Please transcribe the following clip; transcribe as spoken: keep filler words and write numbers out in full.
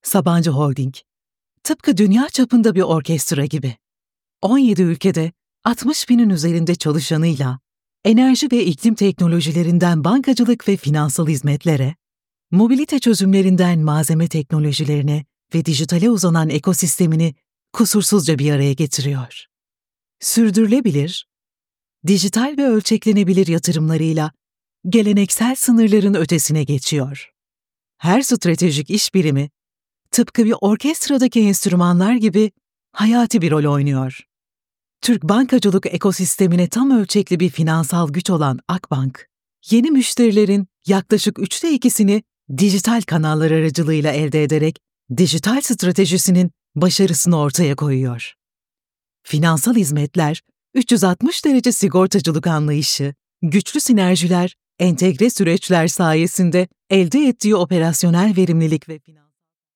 Sabancı Holding, tıpkı dünya çapında bir orkestra gibi. on yedi ülkede altmış binin üzerinde çalışanıyla enerji ve iklim teknolojilerinden bankacılık ve finansal hizmetlere, mobilite çözümlerinden malzeme teknolojilerine ve dijitale uzanan ekosistemini kusursuzca bir araya getiriyor. Sürdürülebilir, dijital ve ölçeklenebilir yatırımlarıyla geleneksel sınırların ötesine geçiyor. Her stratejik iş birimi, tıpkı bir orkestradaki enstrümanlar gibi hayati bir rol oynuyor. Türk bankacılık ekosistemine tam ölçekli bir finansal güç olan Akbank, yeni müşterilerin yaklaşık üçte ikisini dijital kanallar aracılığıyla elde ederek dijital stratejisinin başarısını ortaya koyuyor. Finansal hizmetler, üç yüz altmış derece sigortacılık anlayışı, güçlü sinerjiler, entegre süreçler sayesinde elde ettiği operasyonel verimlilik ve finans